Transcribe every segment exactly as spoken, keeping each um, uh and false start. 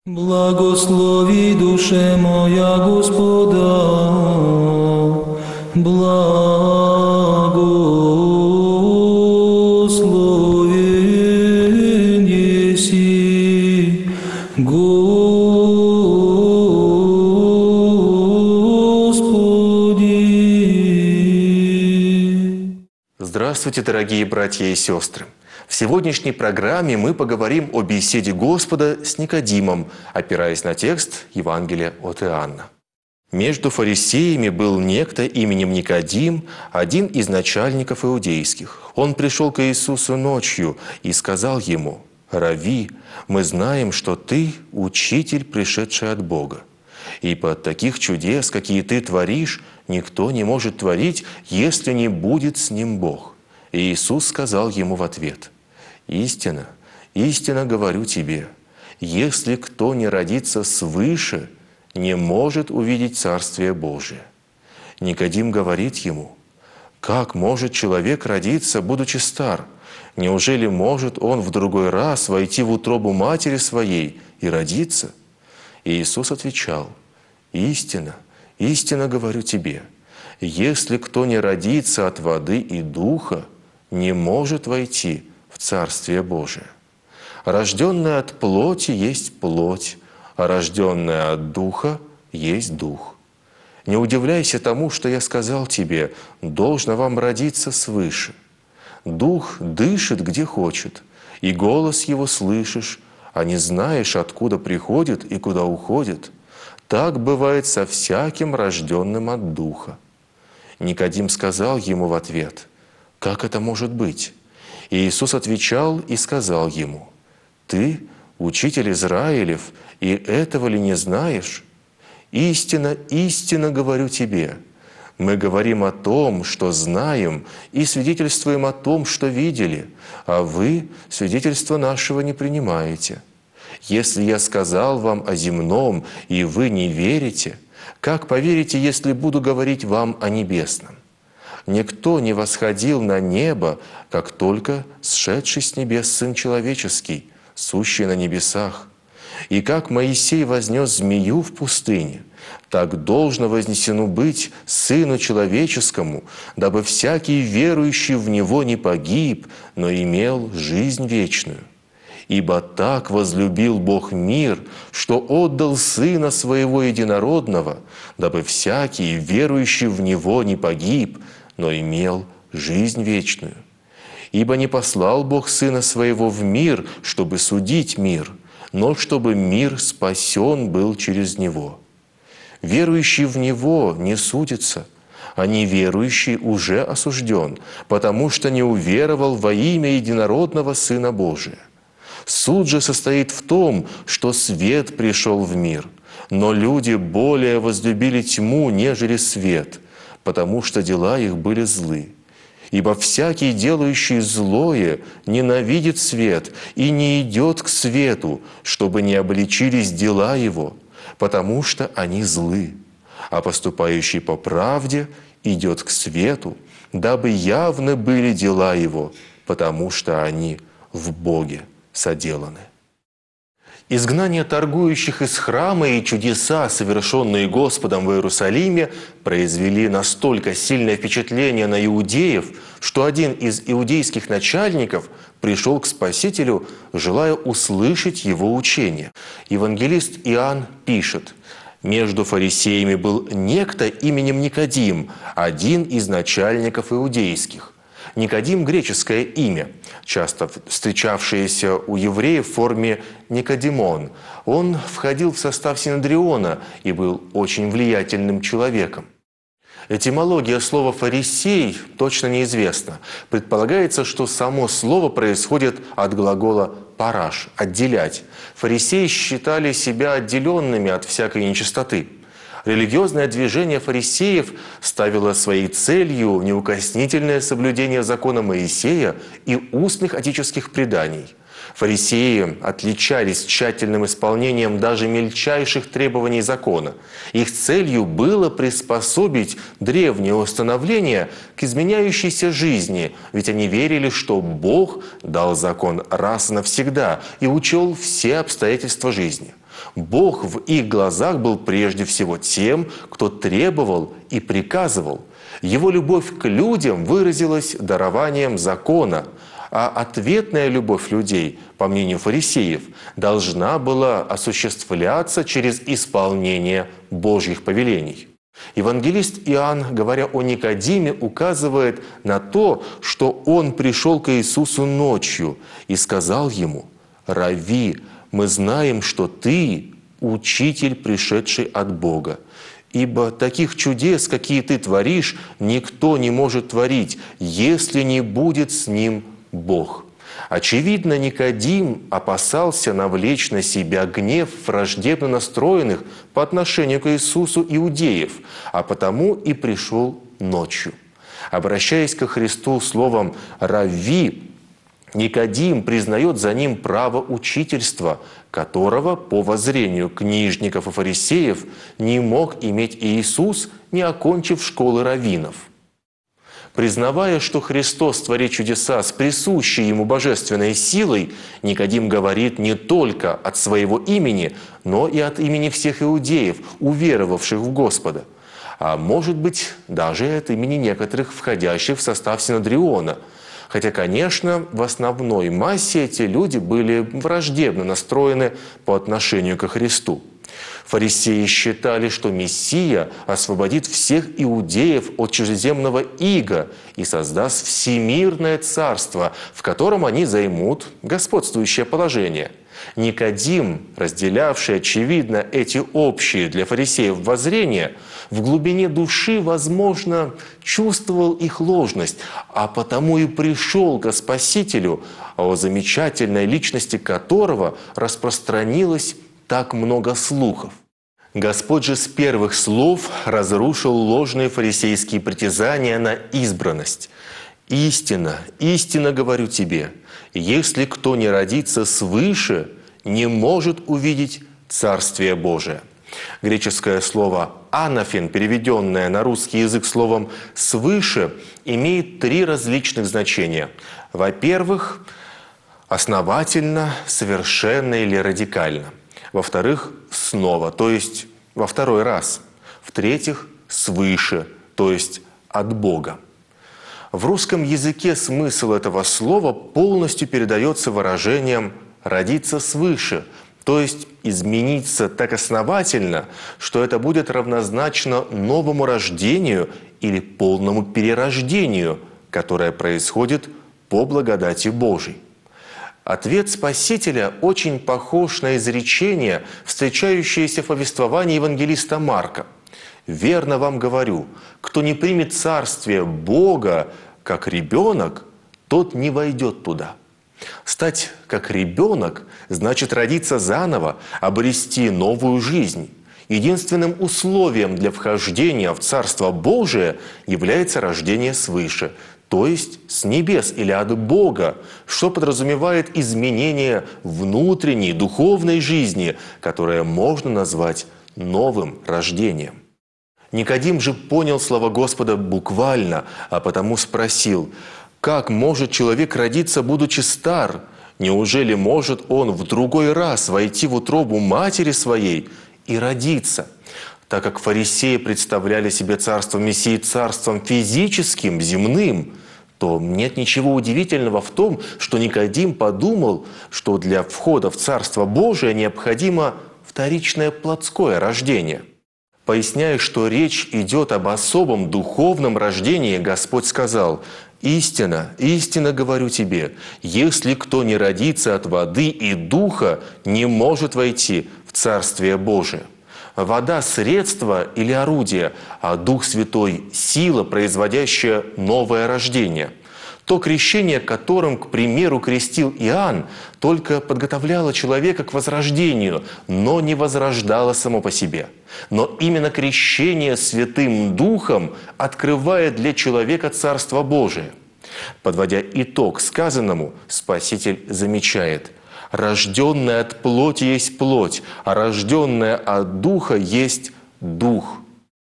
Благослови, душе моя, Господа, благословен еси, Господи. Здравствуйте, дорогие братья и сестры! В сегодняшней программе мы поговорим о беседе Господа с Никодимом, опираясь на текст Евангелия от Иоанна. Между фарисеями был некто именем Никодим, один из начальников иудейских. Он пришел к Иисусу ночью и сказал ему: «Рави, мы знаем, что ты учитель, пришедший от Бога. Ибо от таких чудес, какие ты творишь, никто не может творить, если не будет с ним Бог». И Иисус сказал ему в ответ: «Истинно, истинно говорю тебе, если кто не родится свыше, не может увидеть Царствие Божие». Никодим говорит ему: «Как может человек родиться, будучи стар? Неужели может он в другой раз войти в утробу матери своей и родиться?» И Иисус отвечал: «Истинно, истинно говорю тебе, если кто не родится от воды и духа, не может войти в Царствие Божие. Рожденное от плоти есть плоть, а рожденное от духа есть дух. Не удивляйся тому, что я сказал тебе: должно вам родиться свыше. Дух дышит, где хочет, и голос его слышишь, а не знаешь, откуда приходит и куда уходит. Так бывает со всяким рожденным от духа». Никодим сказал ему в ответ: «Как это может быть?» И Иисус отвечал и сказал ему: «Ты, учитель Израилев, и этого ли не знаешь? Истинно, истинно говорю тебе, мы говорим о том, что знаем, и свидетельствуем о том, что видели, а вы свидетельства нашего не принимаете. Если я сказал вам о земном, и вы не верите, как поверите, если буду говорить вам о небесном? Никто не восходил на небо, как только сшедший с небес Сын Человеческий, сущий на небесах. И как Моисей вознес змею в пустыне, так должно вознесено быть Сыну Человеческому, дабы всякий верующий в Него не погиб, но имел жизнь вечную. Ибо так возлюбил Бог мир, что отдал Сына Своего Единородного, дабы всякий верующий в Него не погиб, но имел жизнь вечную. Ибо не послал Бог Сына Своего в мир, чтобы судить мир, но чтобы мир спасен был через Него. Верующий в Него не судится, а неверующий уже осужден, потому что не уверовал во имя Единородного Сына Божия. Суд же состоит в том, что свет пришел в мир, но люди более возлюбили тьму, нежели свет, потому что дела их были злы. Ибо всякий, делающий злое, ненавидит свет и не идет к свету, чтобы не обличились дела его, потому что они злы. А поступающий по правде идет к свету, дабы явны были дела его, потому что они в Боге соделаны». Изгнание торгующих из храма и чудеса, совершенные Господом в Иерусалиме, произвели настолько сильное впечатление на иудеев, что один из иудейских начальников пришел к Спасителю, желая услышать его учение. Евангелист Иоанн пишет: «Между фарисеями был некто именем Никодим, один из начальников иудейских». Никодим – греческое имя, часто встречавшееся у евреев в форме Никодимон. Он входил в состав Синедриона и был очень влиятельным человеком. Этимология слова «фарисей» точно неизвестна. Предполагается, что само слово происходит от глагола «параш» – «отделять». Фарисеи считали себя отделенными от всякой нечистоты. Религиозное движение фарисеев ставило своей целью неукоснительное соблюдение закона Моисея и устных отеческих преданий. Фарисеи отличались тщательным исполнением даже мельчайших требований закона. Их целью было приспособить древнее установление к изменяющейся жизни, ведь они верили, что Бог дал закон раз и навсегда и учел все обстоятельства жизни. Бог в их глазах был прежде всего тем, кто требовал и приказывал. Его любовь к людям выразилась дарованием закона, а ответная любовь людей, по мнению фарисеев, должна была осуществляться через исполнение Божьих повелений. Евангелист Иоанн, говоря о Никодиме, указывает на то, что он пришел к Иисусу ночью и сказал ему: «Рави, мы знаем, что ты учитель, пришедший от Бога. Ибо таких чудес, какие ты творишь, никто не может творить, если не будет с ним Бог». Очевидно, Никодим опасался навлечь на себя гнев враждебно настроенных по отношению к Иисусу иудеев, а потому и пришел ночью. Обращаясь ко Христу словом «Рави», Никодим признает за ним право учительства, которого, по воззрению книжников и фарисеев, не мог иметь Иисус, не окончив школы раввинов. Признавая, что Христос творит чудеса с присущей ему божественной силой, Никодим говорит не только от своего имени, но и от имени всех иудеев, уверовавших в Господа, а может быть, даже и от имени некоторых входящих в состав Синодриона. Хотя, конечно, в основной массе эти люди были враждебно настроены по отношению ко Христу. Фарисеи считали, что Мессия освободит всех иудеев от чужеземного ига и создаст всемирное царство, в котором они займут господствующее положение. Никодим, разделявший, очевидно, эти общие для фарисеев воззрения, в глубине души, возможно, чувствовал их ложность, а потому и пришел ко Спасителю, о замечательной личности которого распространилось так много слухов. Господь же с первых слов разрушил ложные фарисейские притязания на избранность. «Истинно, истинно говорю тебе, если кто не родится свыше, не может увидеть Царствие Божие». Греческое слово «анафен», переведенное на русский язык словом «свыше», имеет три различных значения. Во-первых, основательно, совершенно или радикально. Во-вторых, снова, то есть во второй раз. В-третьих, свыше, то есть от Бога. В русском языке смысл этого слова полностью передается выражением «родиться свыше», то есть измениться так основательно, что это будет равнозначно новому рождению или полному перерождению, которое происходит по благодати Божией. Ответ Спасителя очень похож на изречение, встречающееся в повествовании евангелиста Марка. «Верно вам говорю, кто не примет царствие Бога как ребенок, тот не войдет туда». Стать как ребенок значит родиться заново, обрести новую жизнь. Единственным условием для вхождения в Царство Божие является рождение свыше, то есть с небес или от Бога, что подразумевает изменение внутренней духовной жизни, которое можно назвать новым рождением. Никодим же понял слова Господа буквально, а потому спросил: «Как может человек родиться, будучи стар? Неужели может он в другой раз войти в утробу матери своей и родиться?» Так как фарисеи представляли себе царство Мессии царством физическим, земным, то нет ничего удивительного в том, что Никодим подумал, что для входа в Царство Божие необходимо вторичное плотское рождение. Поясняя, что речь идет об особом духовном рождении, Господь сказал: «Истинно, истинно говорю тебе, если кто не родится от воды и духа, не может войти в Царствие Божие». Вода – средство или орудие, а Дух Святой – сила, производящая новое рождение. То крещение, которым, к примеру, крестил Иоанн, только подготовляло человека к возрождению, но не возрождало само по себе. Но именно крещение Святым Духом открывает для человека Царство Божие. Подводя итог сказанному, Спаситель замечает: «Рожденное от плоти есть плоть, а рожденное от Духа есть Дух».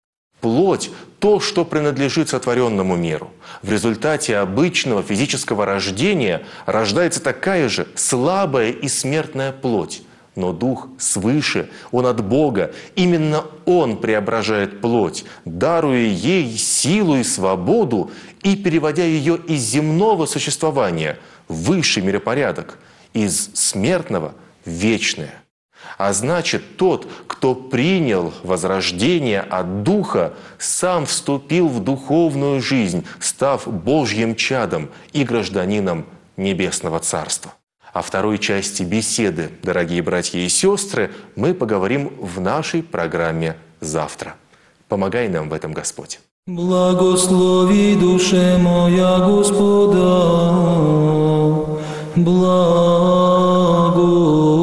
Плоть – то, что принадлежит сотворенному миру. В результате обычного физического рождения рождается такая же слабая и смертная плоть. Но Дух свыше, Он от Бога. Именно Он преображает плоть, даруя ей силу и свободу и переводя ее из земного существования в высший миропорядок, из смертного в вечное. А значит, тот, кто принял возрождение от Духа, сам вступил в духовную жизнь, став Божьим чадом и гражданином Небесного Царства. О второй части беседы, дорогие братья и сестры, мы поговорим в нашей программе завтра. Помогай нам в этом, Господь. Благослови душе моя Господа, благо.